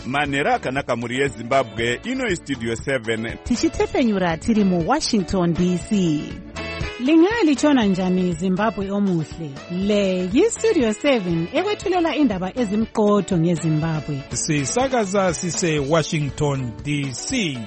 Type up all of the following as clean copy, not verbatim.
manhero akanaka mhuri yezimbabwe. Ino istudio 7 tichitefenyura tiri muWashington DC. Lingaya lichona njani Zimbabwe omuhle? Le yistudio 7 ekwethulela indaba ezimqotho ngeZimbabwe. Sisakaza sise Washington DC.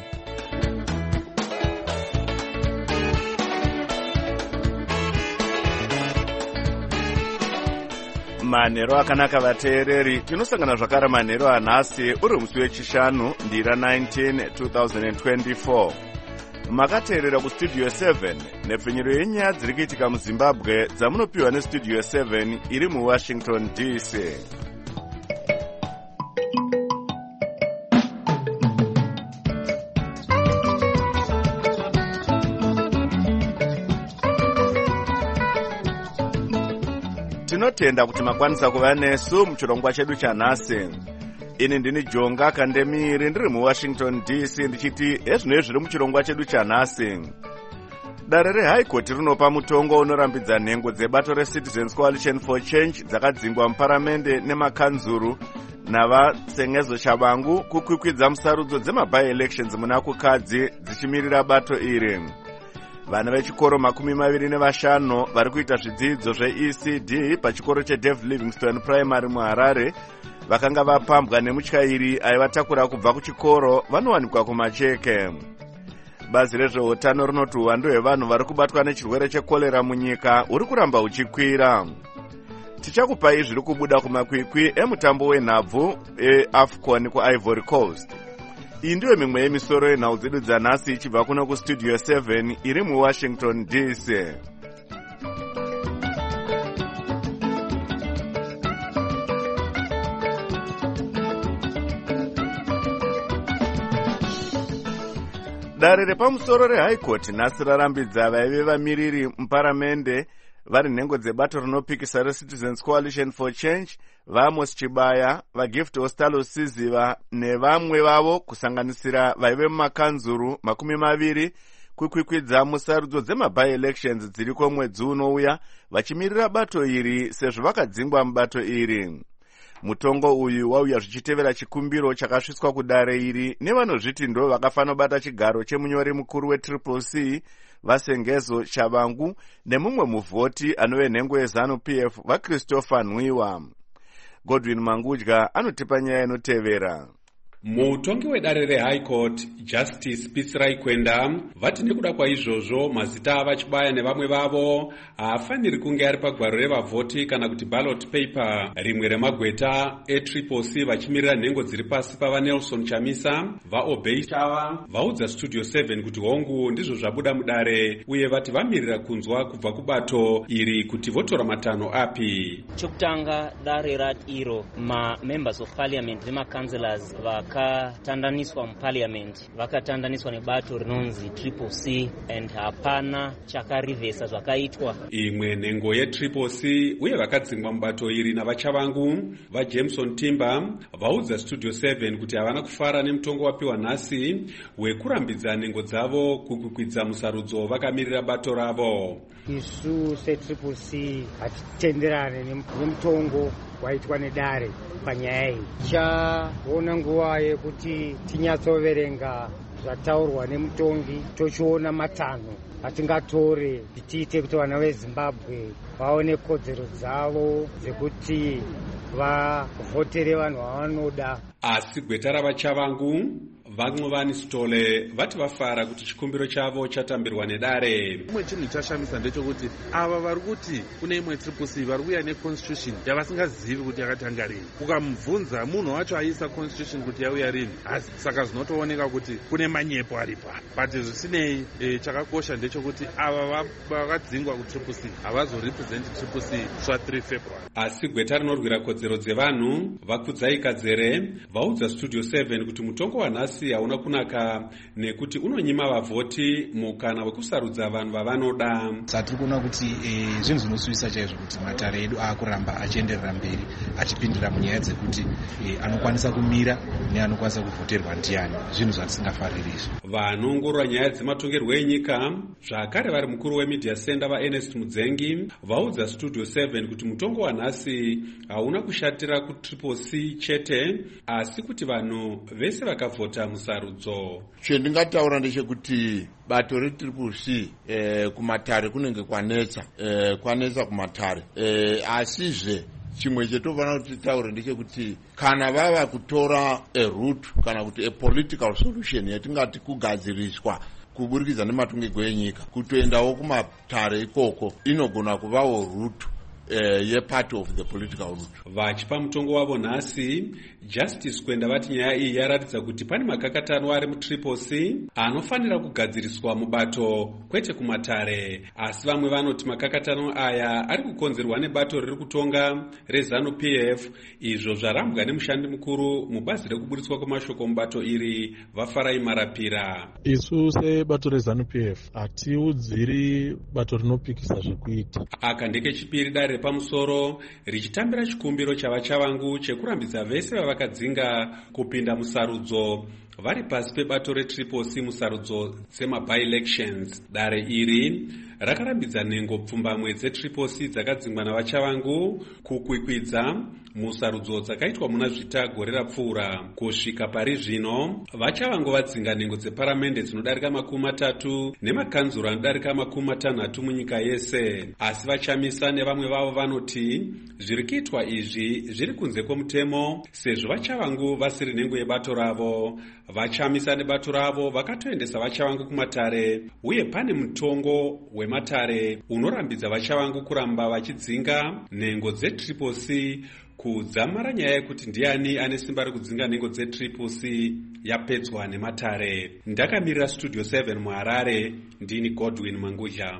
manhero akanaka vateereri. Tinosangana zvakare manhero anhasi uri musi wechishanu ndira 19 2024. Makateerera kustudio 7 nepfenyuro yenyaya dziri kuitika muZimbabwe dzamunopiwa nestudio 7 iri muWashington DC. Tinotenda kuti makwanisa kuva nesu muchirongwa chedu chanhasi. Ini ndini Jonga Kandemiri ndiri muWashington DC ndichiti ezvino zviri muchirongwa chedu chanhasi. Dare reHigh Court rinopa mutongo unorambidza nhengo dzebato reCitizens Coalition for Change dzakadzingwa muparamende nemakanzuru navasengezo Shabangu kukwikwidza musarudzo dzema-by-elections muna kukadzi dzichimirira bato iri. Vana vechikoro 25 vari kuita zvidzidzo zveECD pachikoro cheDev Livingstone Primary muHarare vakanga vapambwa nemutyairi aivatakura kubva kuchikoro vanowanikwa kumacheke. Bazi rezveutano rinoti uwandu hwevanhu vari kubatwa nechirwere chekorera munyika uri kuramba uchikwira. Tichakupai zviri kubuda kumakwikwi emutambo wenhabvu eAFCON kuIvory Coast. Iyi ndiyo mimwe yemisoro yenhau dzedu dzanhasi ichibva kuno kustudio 7 iri muWashington DC. Dare repamusoro reHigh Court nhasi rarambidza vaive vamiriri muparamende vari nhengo dzebato rinopikisa reCitizens Coalition for Change, vaAmos Chibaya, vaGift Ostalo Siziva nevamwe vavo kusanganisira vaive mumakanzuru 20 kukwikwidza musarudzo dzema-by-elections dziriko mwedzi unouya vachimirira bato iri sezvo vakadzingwa mubato iri. Mutongo uyu wauya zvichitevera chikumbiro chakasviswa kudare iri nevanozviti ndo vakafanobata chigaro chemunyori mukuru weCCC vasengezo Shabangu nemumwe muvhoti anove nhengo yeZANU-PF vaChristopher Nwiwa. Godwin Mangudya anotipa nyaya inotevera. Mutongi wedare reHigh Court Justice Pitsrai Kwenda vati nekuda kwaizvozvo mazita avachibaya nevamwe vavo haafaniri kunge ari pagwaro revavhoti kana kuti ballot paper rimwe remagweta eCCC vachimirira nhengo dziri pasi pava Nelson Chamisa vaObey Chava vaudza studio 7 kuti hongu ndizvo zvabuda mudare uye vati vamirira kunzwa kubva kubato iri kuti votora matanho api. Chokutanga dare iro members of parliament nemaCouncillors vakatandaniswa muparliament vakatandaniswa nebato rinonzi CCC and hapana chakarivhesa zvakaitwa. Imwe nhengo yeCCC uye vakadzingwa mubato iri navachavangu vaJameson Timber vaudza studio 7 kuti havana kufara nemutongo wapiwa nhasi wekurambidza nhengo dzavo kukwikwidza musarudzo vakamirira bato ravo. Isu seCCC hatitenderane nemutongo waitwa nedare panyaya iyi. Chaona nguva yekuti tinyatsoverenga zvataurwa nemutongi tochiona matanho atingatore tiite kuti vana veZimbabwe vaone kodzero dzavo dzekuti vavhotere vanhu vavanoda. Asi gweta ravachavangu vaNcovani Sitole vati vafara kuti chikumbiro chavo chatambirwa nedare. Chimwe chinhu chashamisa ndechekuti ava vari kuti kune imwe CCC vari kuuya neconstitution yavasingazivi kuti yakatanga rini. Ukamubvunza munhu wacho aisa constitution kuti yauya rini, asi saka zvinotooneka kuti kune manyepo aripa. But zvisinei chakakosha ndechekuti ava vakadzingwa kuCCC havazorepresent CCC sva3 February. Asi gweta rinorwira kodzero dzevanhu vaKudzai Kadzere vaudza studio 7 kuti mutongo wanhasi nhasi hauna kunaka nekuti unonyima vavhoti mukana wekusarudza vanhu vavanoda. Tiri kuona kuti zvinhu zvinosuvisa chaizvo kuti matare edu aakuramba achienderera mberi achipindira munyaya dzekuti anokwanisa kumira neanokwanisa kuvhoterwa ndiani, zvinhu zvatisingafariri izvo. Vanoongorora nyaya dzematongerwo enyika zvakare vari mukuru wemedia center vaErnest Mudzengi vaudza Studio 7 kuti mutongo wanhasi hauna kushatira kutriple C chete asi kuti vanhu vese vakavhota musarudzo. Chendingataura ndechekuti bato retriple C kumatare kunenge kwanetsa kumatare, asizve chimwe chetofana kuti taure ndechekuti kana vava kutora route kana kuti political solution yatingati kugadziriswa kuburikidza nematongerwo enyika kutoendawo kumatare ikoko inogona kuvawo route part of the political route. Vachipa mutongo wavo nhasi, Justice Kwenda vati nyaya iyi yaratidza kuti pane makakatano ari mutriple C anofanira kugadziriswa mubato kwete kumatare, asi vamwe vanoti makakatano aya ari kukonzerwa nebato riri kutonga reZANU PF, izvo zvarambwa nemushandi mukuru mubazi rekuburitswa kwemashoko mubato iri Vafarai Marapira. Isu sebato reZANU PF hatiudziri bato rinopikisa zvekuita. Aka ndekechipiri dare pamusoro richitambira chikumbiro chavachavangu chekurambidza vese vavakadzinga kupinda musarudzo vari pasi pebato retriple C musarudzo dzema-by-elections. Dare iri rakarambidza nhengo pfumbamwe dzetriple C dzakadzingwa navachavangu kukwikwidza musarudzo dzakaitwa muna zvita gore rapfuura. Kusvika pari zvino vachavangu vadzinga nhengo dzeparamende dzinodarika 30 nemakanzuro anodarika 60 munyika yese, asi vachamisa nevamwe vavo vanoti zviri kuitwa izvi zviri kunze kwemutemo sezvo vachavangu vasiri nhengo yebato ravo. Vachamisa nebato ravo vakatoendesa vachavangu kumatare, uye pane mutongo wematare unorambidza vachavangu kuramba vachidzinga nhengo dzetriple C kudzamara nyaya yekuti ndiani ane simba rekudzinga nhengo dzetriple C yapedzwa nematare. Ndakamirira Studio 7 muHarare, ndini Godwin Manguja.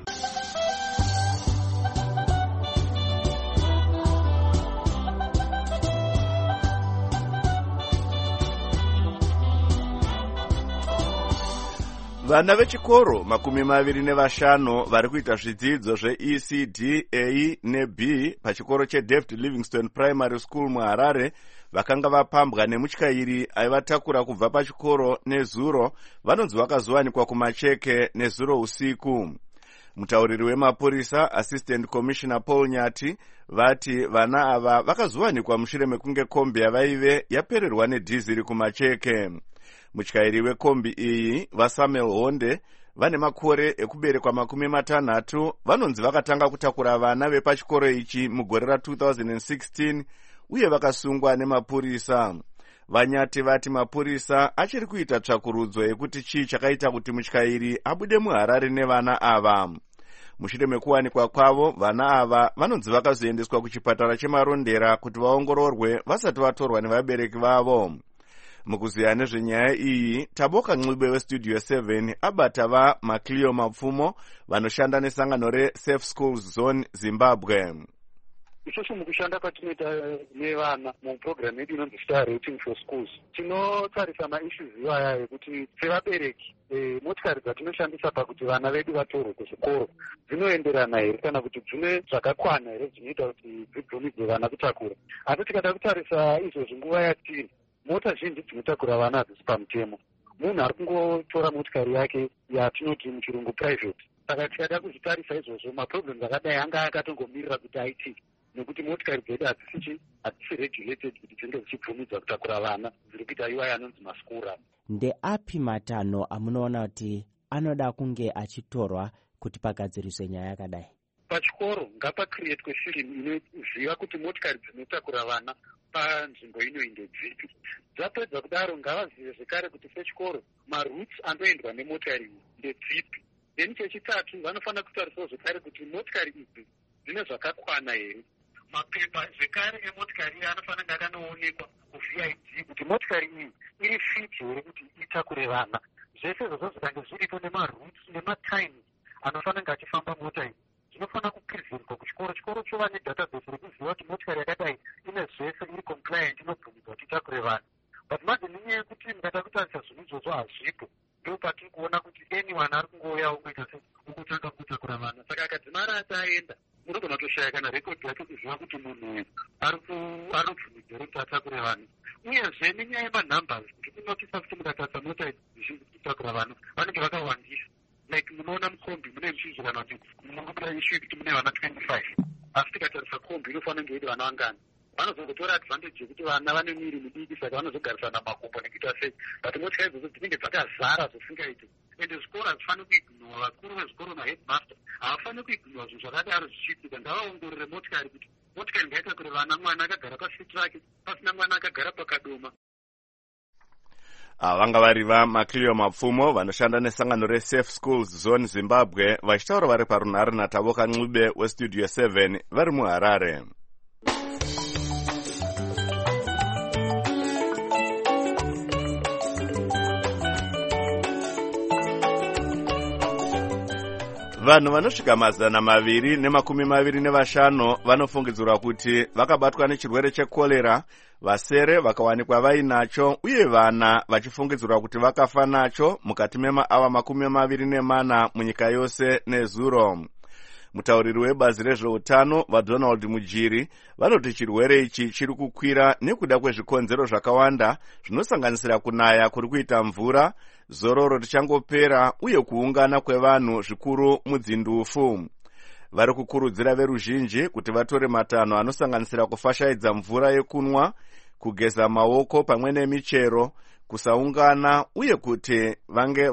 Vana vechikoro 25 vari kuita zvidzidzo zveECD A neB pachikoro cheDavid Livingstone Primary School muHarare vakanga vapambwa nemutyairi aivatakura kubva pachikoro nezuro vanonzi vakazowanikwa kumacheke nezuro usiku. Mutauriri wemapurisa Assistant Commissioner Paul Nyati vati vana ava vakazowanikwa mushure mekunge kombi yavaive yapererwa nedhiziri kumacheke. Mutyairi wekombi iyi vaSamuel Honde vane makore ekuberekwa 60 vanonzi vakatanga kutakura vana vepachikoro ichi mugore ra2016 uye vakasungwa nemapurisa. Vanyati vati mapurisa achiri kuita tsvakurudzo yekuti chii chakaita kuti mutyairi abude muHarare nevana ava. Mushure mekuwanikwa kwavo, vana ava vanonzi vakazoendeswa kuchipatara chemarondera kuti vaongororwe vasati vatorwa nevabereki vavo. Mukuziya nezvenyaya iyi, Taboka Ncube weStudio 7 abata vaMacleo Mapfumo vanoshanda nesangano reSafe Schools Zone Zimbabwe. Isusu mukushanda kwatinoita nevana muprogram yedu inonzi Star Rating for Schools tinotarisa maissues iwaya ekuti sevabereki motikari dzatinoshandisa pakuti vana vedu vatorwe kuzvikoro dzinoenderana here kana kuti dzine zvakakwana here zvinoita kuti dzibvumidze vana kutakura. Asi tikada kutarisa izvozvi nguva yatiri, mota zhinji dzinotakura vana hadzisi pamutemo. Munhu ari kungotora motikari yake yatinoti muchirungu private. Saka tikada kuzvitarisa izvozvo maproblems akadai anga akatongomirira kuti aitike nekuti motikari dzedu hadzisi regulated kuti dzinge dzichibvumidza kutakura vana, dziri kuita iwaya anonzi maskura. Ndeapi matanho amunoona kuti anoda kunge achitorwa kuti pagadziriswe nyaya yakadai? Pachikoro ngapacreatwe filimu inoziva kuti motikari dzinotakura vana panzvimbo ino ndedzipi. Dzapedza kudaro ngavazive zvekare kuti sechikoro maroots anoendwa nemotikari ndedzipi. Then chechitatu vanofanira kutarisawo zvekare kuti motikari idzi dzine zvakakwana here. Mapepa zvekare emotikari iyi anofanira kunge akanoonekwa kuVID kuti motikari iyi iri fit here kuti itakure vana. Zvese izvozvo zvikange zviripo nemaroots nematimes anofanira kunge achifamba mota iyi, zvinofanira kupreservwa kuchikoro. Chikoro chova nedatabase rekuziva kuti motikari yakadai ine zvese iri compliant inobvumidzwa kuti itakure vanhu. But manje nenyaya yekuti mukada kutarisa zvinhu izvozvo mari ataenda munogona kutoshaya kana rekodhi yacho kuziva kuti munhu ari kubvumidza rekutakura vanhu. Uyezve nenyaya yemanhumbers kuti kunotisa kuti mukatarisa mota zhinji kutakura vanhu vanenge vakawandisa. Like munoona mukombi mune muchizikana kuti munokuda ishu yekuti mune vana 25 asi tikatarisa kombi inofanira kunge iri vana vangani. Vanozotora advantage yekuti vana vane miri midiki saka vanozogarisana makumbo nekuita sei, but motya idzodzo dzinenge dzakazara zvisingaiti. Ende zvikoro hazvifaniri kuignora, vakuru vezvikoro maheadmaster havafaniri kuignora zvinhu zvakadaro zvichiitika. Ngavaongorore motikari kuti motikari ngaitakure vana, mwana akagara pasiti rake pasina mwana akagara pakadoma. Vanga vari vaMacleo Mapfumo vanoshanda nesangano reSafe Schools Zone Zimbabwe vachitaura vari parunhare naTavoka Ncube weStudio 7 vari muHarare. Vanhu vanosvika 225 vanofungidzirwa kuti vakabatwa nechirwere chekorera, vasere vakawanikwa vainacho uye vana vachifungidzirwa kuti vakafa nacho mukati memaava 24 munyika yose nezuro. Mutauriri webazi rezveutano vaDonald Mujiri vanoti chirwere ichi chiri kukwira nekuda kwezvikonzero zvakawanda zvinosanganisira kunaya kuri kuita mvura, zororo richangopera uye kuungana kwevanhu zvikuru mudzindufu. Vari kukurudzira veruzhinji kuti vatore matanho anosanganisira kufashaidza mvura yekunwa, kugeza maoko pamwe nemichero, kusaungana uye kuti vange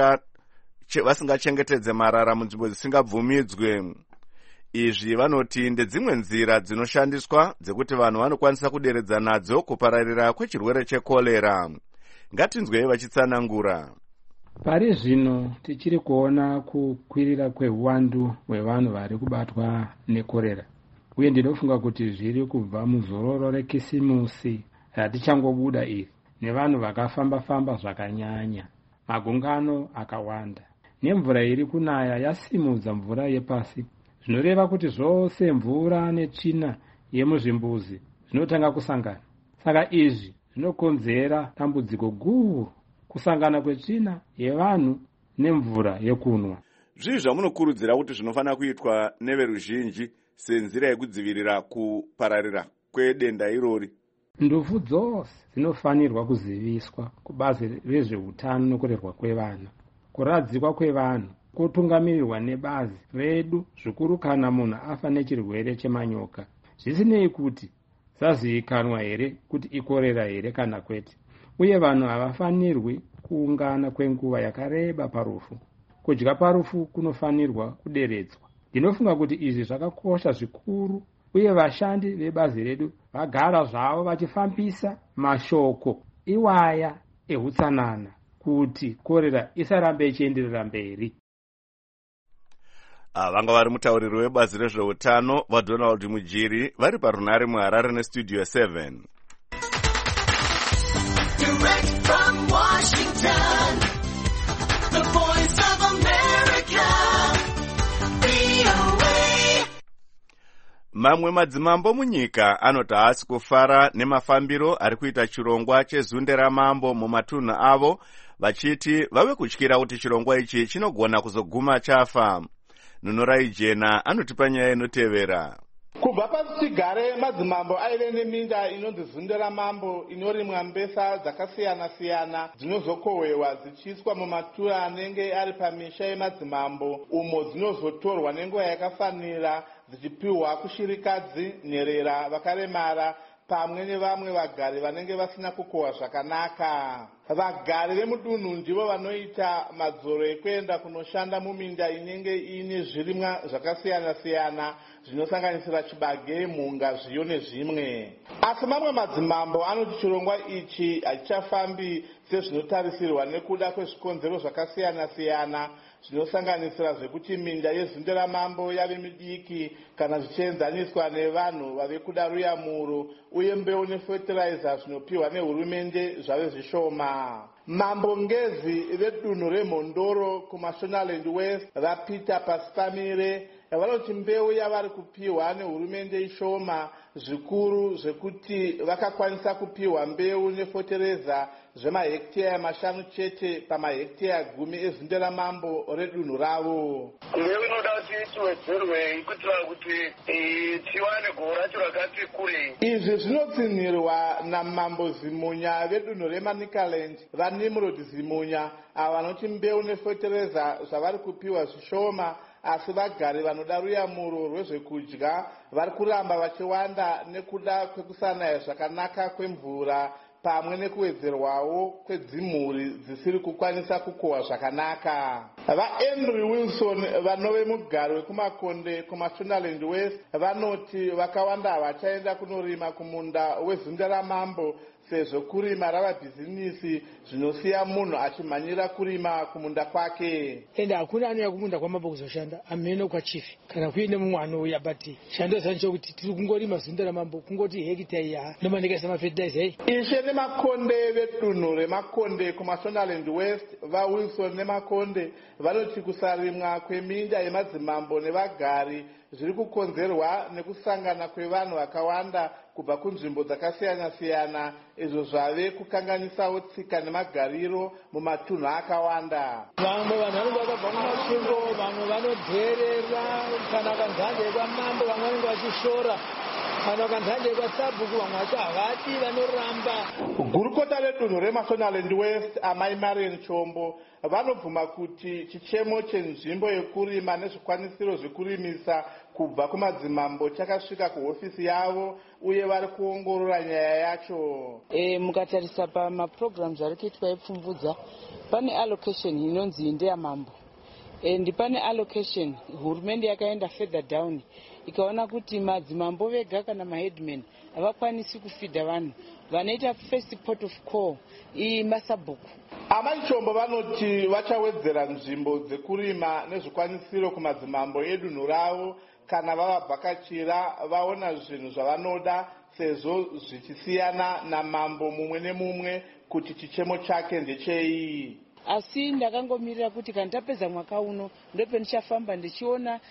vasingachengetedze marara munzvimbo dzisingabvumidzwe. Izvi vanoti ndedzimwe nzira dzinoshandiswa dzekuti vanhu vanokwanisa kuderedza nadzo kupararira kwechirwere chekorera. Ngatinzwei vachitsanangura. Pari zvino tichiri kuona kukwirira kweuwandu hwevanhu vari kubatwa nekorera, uye ndinofunga kuti zviri kubva muzororo rekisimusi ratichangobuda iri, nevanhu vakafamba-famba zvakanyanya, magungano akawanda, nemvura iri kunaya yasimudza mvura yepasi. Zvinoreva kuti zvose mvura netsvina yemuzvimbuzi zvinotanga kusangana. Saka izvi zvinokonzera dambudziko guru, kusangana kwetsvina yevanhu nemvura yekunwa. Zvii zvamunokurudzira kuti zvinofanira kuitwa neveruzhinji senzira yekudzivirira kupararira kwedenda irori? Ndufu dzose dzinofanirwa kuziviswa kubazi rezveutano nokurerwa kwevana. Kuradzikwa kwevanhu kutungamirirwa nebazi redu zvikuru kana munhu afa nechirwere chemanyoka, zvisinei kuti zazivikanwa here kuti ikorera here kana kwete. Uye vanhu havafanirwi kuungana kwenguva yakareba parufu. Kudya parufu kunofanirwa kuderedzwa. Ndinofunga kuti izvi zvakakosha zvikuru, uye vashandi vebazi redu vagara zvavo vachifambisa mashoko iwaya ehutsanana kuti korera isarambe ichienderera mberi. Vanga vari mutauriri webazi rezveutano vaDonald Mujiri vari parunhare muHarare neStudio 7. Direct from Washington, the Voice of America, VOA. Mamwe madzimambo munyika anoti haasi kufara nemafambiro ari kuita chirongwa chezunde ramambo mumatunhu avo, vachiti vave kutyira kuti chirongwa ichi chinogona kuzoguma chafa. Nunorai Jena anotipa nyaya inotevera. Kubva pachigare madzimambo aive neminda inonzi zunde ramambo inorimwa mbesa dzakasiyana-siyana dzinozokohwewa dzichiiswa mumatura anenge ari pamisha yemadzimambo, umo dzinozotorwa nenguva yakafanira dzichipiwa kushirikadzi, nherera, vakaremara pamwe nevamwe vagari vanenge vasina kukohwa zvakanaka. Vagari vemudunhu ndivo vanoita madzoro ekuenda kunoshanda muminda inenge ine zvirimwa zvakasiyana-siyana zvinosanganisira chibage, mhunga, zviyo nezvimwe. Asi mamwe madzimambo anoti chirongwa ichi hachichafambi sezvinotarisirwa nekuda kwezvikonzero zvakasiyana-siyana zvinosanganisira zvekuti minda yezunde ramambo yave midiki kana zvichienzaniswa nevanhu vave kuda ruyamuro, uye mbeu nefertilizer zvinopiwa nehurumende zvave zvishoma. Mambo ngezi vedunhu remhondoro kuMashonaland West vapita pasi pamire vanoti mbeu yavari kupiwa nehurumende ishoma zvikuru zvekuti vakakwanisa kupiwa mbeu nefotereza zvemahekiteya 5 chete pamahekiteya 10 ezunderamambo redunhu ravo. Mbeu inoda kuti tiwedzerwe kuitira kuti tiwane govo racho rakati kurei. Izvi zvinotsinhirwa namambo Zimunya vedunhu reManicaland vaNimrod Zimunya ava vanoti mbeu nefotereza zvavari kupiwa zvishoma, asi vagari vanoda ruyamuro rwezvekudya vari kuramba vachiwanda nekuda kwekusanaya zvakanaka kwemvura pamwe nekuwedzerwawo kwedzimhuri dzisiri kukwanisa kukohwa zvakanaka. VaAndrew Wilson vanove mugari wekumakonde kuMashonaland West vanoti vakawanda havachaenda kunorima kumunda wezunderamambo sezvo kurima rava bhizinisi zvinosiya munhu achimhanyira kurima kumunda kwake. Ende hakuna anouya kumunda kwamambo kuzoshanda amhene kwachifi kana kuine mumwe anouya, but shando sancho kuti tiri kungorima zunderamambo kungoti hekita iya nomanekaisa mafetilizer ei. Ishe nemakonde vedunhu remakonde kuMashonaland West vaWilson nemakonde vanoti kusarimwa kweminda yemadzimambo nevagari zviri kukonzerwa nekusangana kwevanhu vakawanda kubva kunzvimbo dzakasiyana-siyana, izvo zvave kukanganisawo tsika nemagariro mumatunhu akawanda. Vamwe vanhu vanenge vakabva kumasvingo, vamwe vanodherera kana kanzande yekwamambo, vamwe vanenge vachishora kana kanzande yekwasabhuku, vamwe vacho havati vanoramba. Gurukota redunhu reMashonaland West amai Marian Chombo vanobvuma kuti chichemo chenzvimbo yekurima nezvikwanisiro zvekurimisa kubva kumadzimambo chakasvika kuhofisi yavo uye vari kuongorora nyaya yacho. Mukatarisa pamaprograms ari kuitwa epfumvudza pane allocation inonzi ndeyamambo, and pane allocation hurumende yakaenda further down ikaona kuti madzimambo vega kana maheadman havakwanisi kufidha vanhu, vanoita first port of call masabhuku. Amai Chombo vanoti vachawedzera nzvimbo dzekurima nezvikwanisiro kumadzimambo edunhu ravo kana vavabvakachira vaona zvinhu zvavanoda, sezvo zvichisiyana namambo mumwe nemumwe kuti chichemo chake ndechei. Asi ndakangomirira kuti kana tapedza mwaka uno ndopendichafamba ndichiona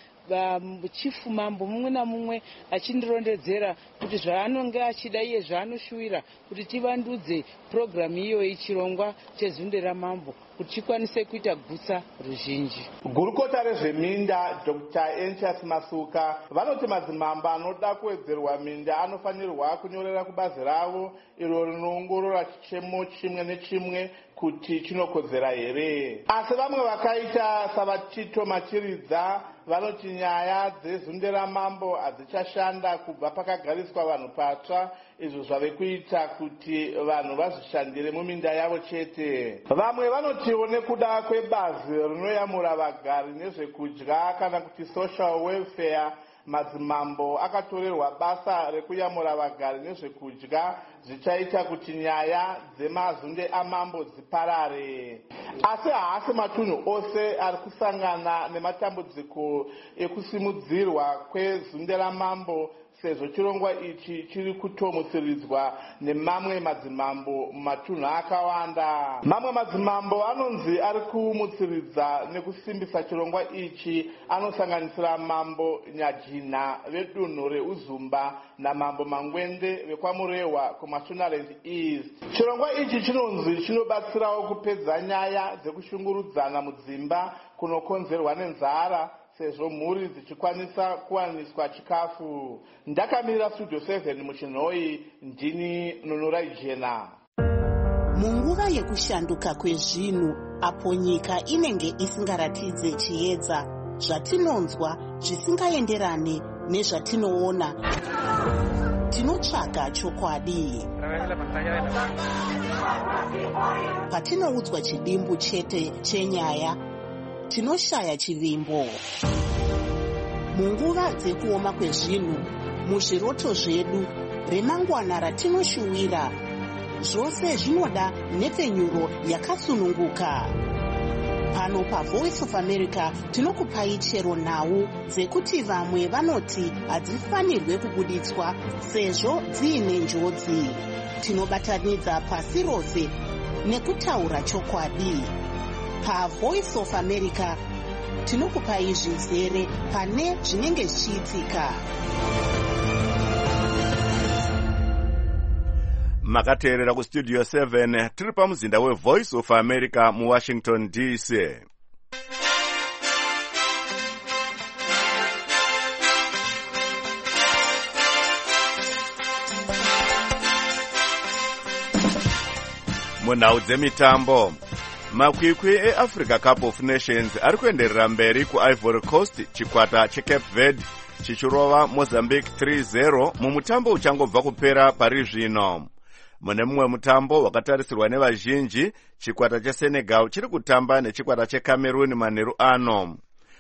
chifu mambo mumwe namumwe achindirondedzera kuti zvaanonge achida iye zvaanoshuwira kuti tivandudze programu iyoyi chirongwa chezunderamambo kuti chikwanise kuita gutsa ruzhinji. Gurukota rezveminda Dr. Entias Masuka vanoti madzimambo anoda kuwedzerwa minda anofanirwa kunyorera kubazi ravo iro rinoongorora chichemo chimwe nechimwe kuti chinokodzera here. Asi vamwe vakaita savatito Machiridza vanoti nyaya dzezunderamambo hadzichashanda kubva pakagariswa vanhu patsva, izvo zvave kuita kuti vanhu vazvishandire muminda yavo chete. Vamwe vanotiwo nekuda kwebazi rinoyamura vagari nezvekudya kana kuti social welfare, madzimambo akatorerwa basa rekuyamura vagari nezvekudya zvichaita kuti nyaya dzemazunde amambo dziparare. Asi haasi matunhu ose ari kusangana nematambudziko ekusimudzirwa kwezunderamambo, sezvo chirongwa ichi chiri kutomutsiridzwa nemamwe madzimambo mumatunhu akawanda. Mamwe madzimambo anonzi ari kumutsiridza nekusimbisa chirongwa ichi anosanganisira mambo Nyajina vedunhu reUzumba namambo Mangwende vekwamurehwa kuMashonaland East. Chirongwa ichi chinonzi chinobatsirawo kupedza nyaya dzekushungurudzana mudzimba kunokonzerwa nenzara, sezvo mhuri dzichikwanisa kuwaniswa chikafu. Ndakamirira Studio 7 muchinhoi, ndini Nunurai Jena. Munguva yekushanduka kwezvinhu, apo nyika inenge isingaratidze chiedza, zvatinonzwa zvisingaenderane nezvatinoona, tinotsvaga chokwadi. Patinoudzwa chidimbu chete chenyaya, tinoshaya chivimbo. Munguva dzekuoma kwezvinhu, muzviroto zvedu, remangwana ratinoshuwira, zvose zvinoda nhepfenyuro yakasununguka. Pano paVoice of America tinokupai chero nhau dzekuti vamwe vanoti hadzifanirwe kubuditswa sezvo dziine njodzi. Tinobatanidza pasi rose nekutaura chokwadi. PaVoice of America tinokupai zvizere pane zvinenge zvichiitika. Makateerera kustudio 7 tiri pamuzinda weVoice of America muWashington DC. Munhau dzemitambo, makwikwi eAfrica Cup of Nations ari kuenderera mberi kuIvory Coast, chikwata cheCape Verde chichirova Mozambique 3-0 mumutambo uchangobva kupera pari zvino. Mune mumwe mutambo wakatarisirwa nevazhinji, chikwata cheSenegal chiri kutamba nechikwata cheCameroon manheru ano.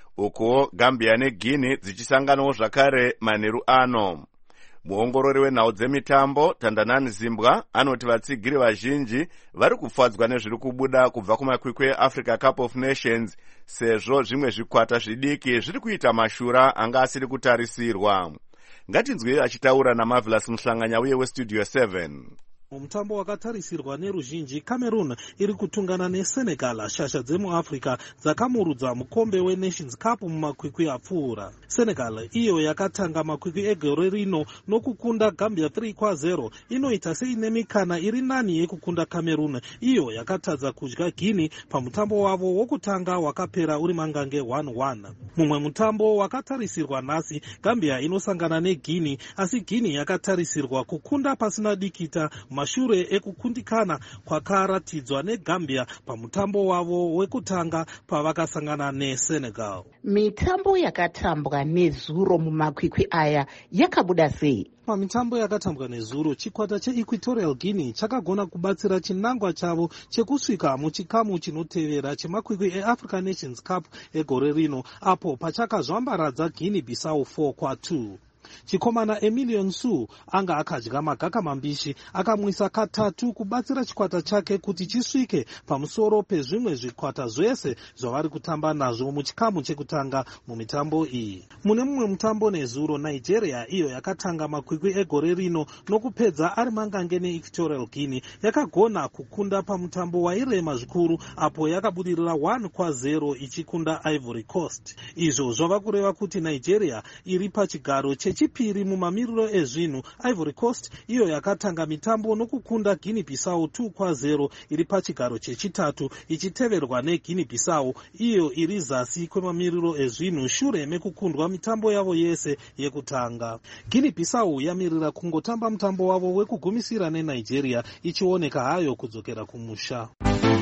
Uko Gambia neGuinea dzichisanganawo zvakare manheru ano. Muongorori wenhau dzemitambo Tandanani Zimbwa anoti vatsigiri vazhinji vari kufadzwa nezviri kubuda kubva kumakwikwi eAfrica Cup of Nations, sezvo zvimwe zvikwata zvidiki zviri kuita mashura anga asiri kutarisirwa. Ngatinzwe achitaura naMarvelous Muhlanganya uye weStudio 7. Mutambo wakatarisirwa neruzhinji, Cameroon iri kutungana neSenegal, shasha dzemuAfrica dzakamurudza mukombe weNations Cup mumakwikwi apfuura. Senegal iyo yakatanga makwikwi egore rino nokukunda Gambia 3-0 inoita seine mikana iri nani yekukunda Cameroon iyo yakatadza kudya Guinea pamutambo wavo wokutanga wakapera uri mangange 1-1. Mumwe mutambo wakatarisirwa nhasi, Gambia inosangana neGuinea, asi Guinea yakatarisirwa kukunda pasina dikita mashure ekukundikana kwakaratidzwa neGambia pamutambo wavo wekutanga pavakasangana neSenegal. Mitambo yakatambwa nezuro mumakwikwi aya yakabuda sei? Pamitambo yakatambwa nezuro, chikwata cheEquatorial Guinea chakagona kubatsira chinangwa chavo chekusvika muchikamu chinotevera chemakwikwi eAfrican Nations Cup egore rino, apo pachakazvambaradza Guinea Bissau 4-2. Chikomana Emilion Su anga akadya magaka mambishi, akamwisa katatu kubatsira chikwata chake kuti chisvike pamusoro pezvimwe zvikwata zvese zvavari kutamba nazvo muchikamu chekutanga mumitambo iyi. Mune mumwe mutambo nezuro, Nigeria iyo yakatanga makwikwi egore rino nokupedza ari mangange neEquatorial Guinea yakagona kukunda pamutambo wairema zvikuru, apo yakabudirira 1-0 ichikunda Ivory Coast. Izvo zvava kureva kuti Nigeria iri pachigaro chechipiri mumamiriro ezvinhu. Ivory Coast iyo yakatanga mitambo nokukunda Guinea Bissau 2-0 iri pachigaro chechitatu, ichiteverwa neGuinea Bissau iyo iri zasi kwemamiriro ezvinhu shure mekukundwa mitambo yavo yese yekutanga. Guinea Bissau yamirira kungotamba mutambo wavo wekugumisira neNigeria, ichioneka hayo kudzokera kumusha.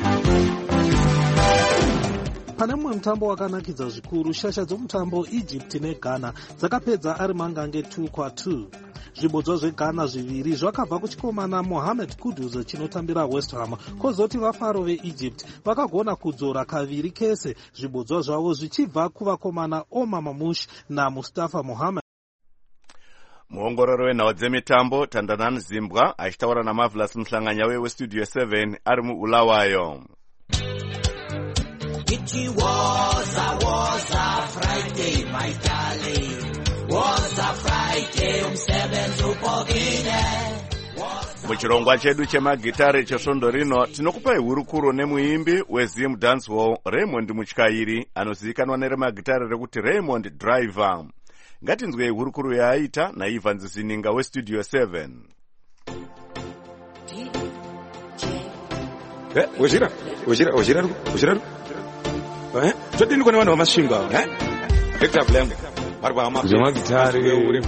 Pane mumwe mutambo wakanakidza zvikuru, shasha dzomutambo Egypt neGhana dzakapedza ari mangange 2-2. Zvibodzwa zveGhana zviviri zvakabva kuchikomana Mohamed Kudus chinotambira West Ham, kozoti vafaro veEgypt vakagona kudzora kaviri kese, zvibodzwa zvavo zvichibva kuvakomana Omar Mamush naMustafa Mohamed. Muongorori wenhau dzemitambo Tandanani Zimbwa achitaura naMarvelous Muhlanganya weStudio 7 ari muUlawayo. It was a Friday, my darling. Was a Friday, umsebenzi upokile. Muchirongwa chedu chemagitare chesvondo rino tinokupai hurukuro nemuimbi weZim Dancehall Raymond Mutyairi anozivikanwa neremagitare rekuti Raymond Driver. Ngatinzwei hurukuro yaaita naIvan Zininga weStudio 7. Ojira. Todini kone vanhu vamasvinga Hector Blam vari zvemagitare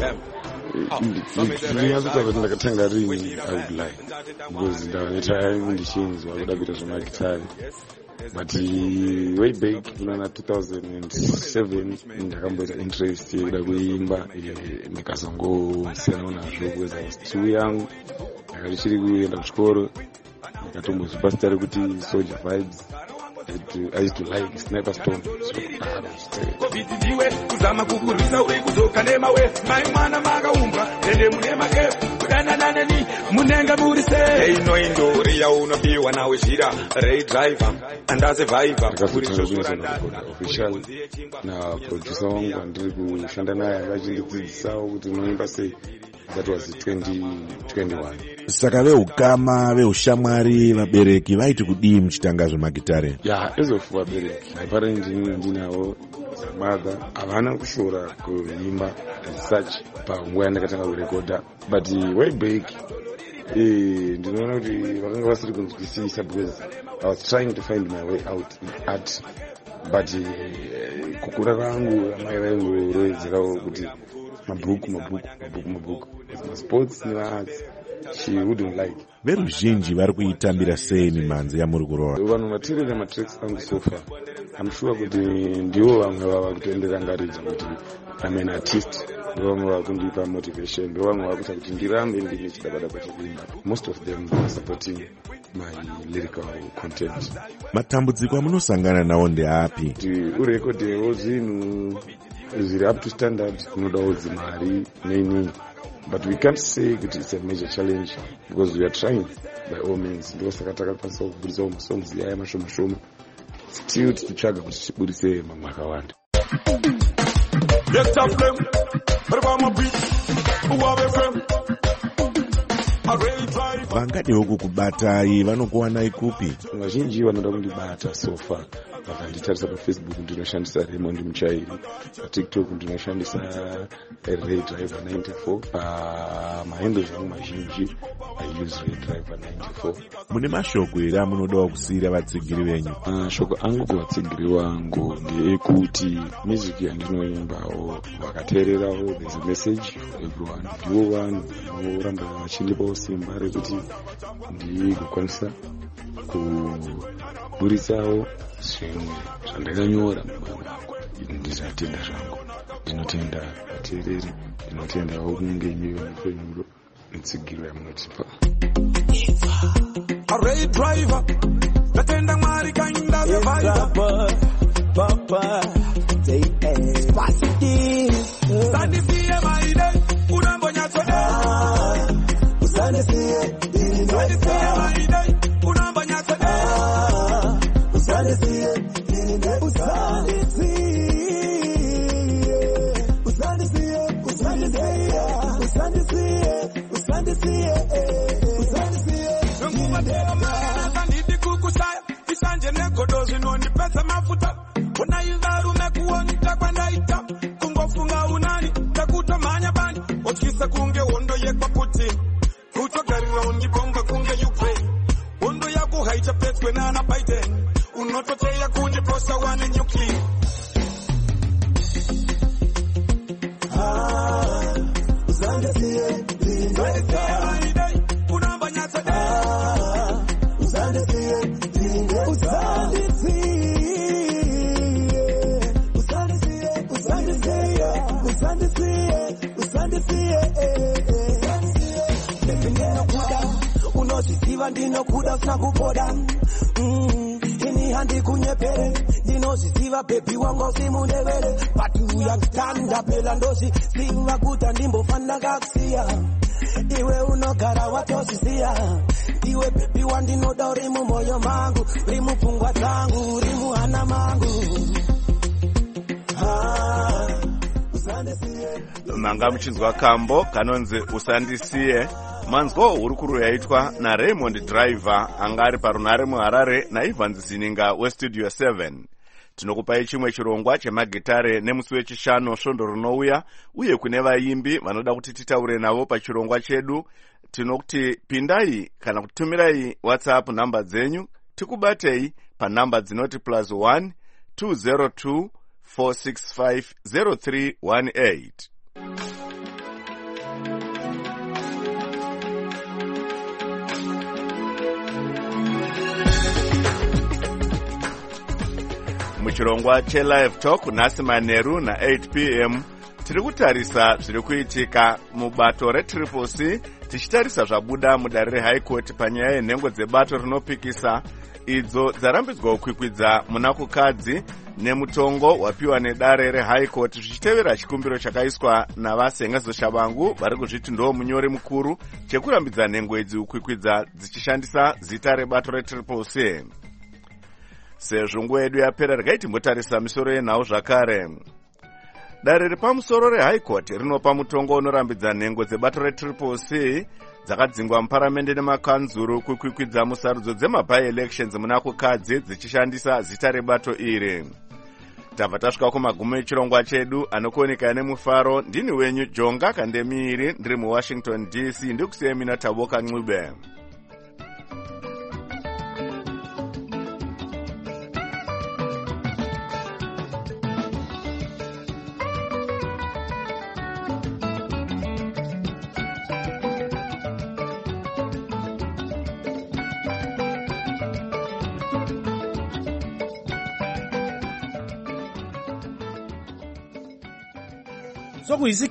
ndinyatsota kuti ndakatanga rini I would lie because ndavanoita ndichinzwa kuda kuita zvemagitare, but way back inana 2007 ndakamboita interest yekuda kuimba ndikazongosiyanawo nazvo because I was too young, ndakati chiri kuenda kuchikoro ndakatombozvipasita rekuti Soldier Vibes. I used to like Sniper Storm. Covid-diwe kuzama kukurisa uri kuzoka nemawe maimwana makaumba ende mune make kudanana neni munenga murise inoindori yaunopiwa nawe zhira Ray Driver andaze Viber official na producer wangu andiri kushanda naye akachindidzidzisawo kuti unoimba sei. that was 2021. Saka veukama veushamwari vabereki vaiti kudii muchitanga zvemagitare? As of vabereki apparently ndinawo mother havana kushora kuimba and such panguva yandakatanga kurekodha, but way back ndinoona kuti vakanga vasiri kunzwisisa because I was trying to find my way out in art, but kukura kwangu amai vaingoroedzerawo kuti mabhuku sports nearts she wouldn't like. Veruzhinji vari kuitambira sei mimhanzi yamuri kurova? Vanhu vateerera matracks angu so far I'm sure kuti ndivo vamwe vava kutoendera ngaridza kuti I'm an artist, ndovamwe vava kundipa motivation, ndovamwe vava kuita kuti ndirambe ndine chidabadaba chekuimba. Most of them are supporting my lyrical content. Matambudziko amunosangana nawo ndeapi? Kuti urekodhewo zvinhu zviri up to standard unodawo dzimari neni, but we can't say that it's a major challenge because we are trying by all means. Ndosaka takakwanisa kubudisa masongs aya mashoma still tichitsvaga kuti tiburise mamwe akawanda. Vangadewo kukubatai vanokuwanai kupi? Vazhinji vanoda kundibata so far vakanditarisa paFacebook ndinoshandisa Raymond Muchairi, paTikTok ndinoshandisa Ray Driver 94, pamahandles angu mazhinji I use Ray Driver 94. Mune mashoko here amunodawo kusiyira vatsigiri venyu? Mashoko angu kuvatsigiri vangu ndeekuti music yandinoimbawo vakateererawo there's a message for everyone. Ndivo vanhu vanoramba vachindipawo simba rekuti ndigokwanisa kubuditsawo zvimwe zvandakanyora mumwoyo wangu. Ndizatenda zvangu, ndinotenda vateereri, ndinotendawo kunge imiwo mupenyuro netsigiro yamunotipa. Ray Driver, natenda mwari kainda survivor. Papa, they spasiti. Sandisiye maide, unambonya soda. Sandisiye maide, unambonya soda. Sandisiye isanje negodo zvinondipedza mafuta unaivarume kuonita kwandaita kungofunga unani takutomhanya bani otyisa kunge hondo yekwaputin kutogarira undibomba kunge Ukraine hondo yako haichapedzwe nana Biden unototeya kundiposa wane nuclear. Unozisiva ndinokuda usakupoda ini handi kunyepere ndinozisiva bebi wangu usimundevere patu yakutanda pela ndozisiva kuta ndimbofana kakusiya iwe unogara watosisiya iwe bebi wandinoda uri mumoyo mangu uri mupfungwa dzangu uri muhana mangu manga muchinzwa kambo kanonzi usandisiye. Manzwo hurukuru yaitwa naRaymond Driver anga ari parunare muHarare naIvan Zininga westudio 7. Tinokupai chimwe chirongwa chemagitare nemusi wechishanu svondo rinouya, uye kune vaimbi vanoda kuti titaure navo pachirongwa chedu tinokuti pindai kana kutumirai WhatsApp namba dzenyu tikubatei panamba dzinoti +1 202 465 0318. Muchirongwa che-Live Talk nhasi manheru na8 p.m. tiri kutarisa zviri kuitika mubato reTriple-C, tichitarisa zvabuda mudare reHigh Court panyaya yenhengo dzebato rinopikisa idzo dzarambidzwa kukwikwidza munakukadzi nemutongo wapiwa nedare reHigh Court, zvichitevera chikumbiro chakaiswa navasengezoshavangu vari kuzviti ndo munyori mukuru chekurambidza nhengo idzi kukwikwidza dzichishandisa zita rebato reTriple-C. Sezvo nguva yedu yapera regai timbotarisa misoro yenhau zvakare. Dare repamusoro reHigh Court rinopa mutongo unorambidza nhengo dzebato retriple C dzakadzingwa muparamende nemakanzuru kukwikwidza musarudzo dzema-by-elections muna kukadzi dzichishandisa zita rebato iri. Tabva tasvika kumagumo echirongwa chedu anokuoneka nemufaro. Ndini wenyu Jonga Kandemiri, ndiri muWashington DC. Ndikusiyai mina Taboka Ncube. Sokuyisi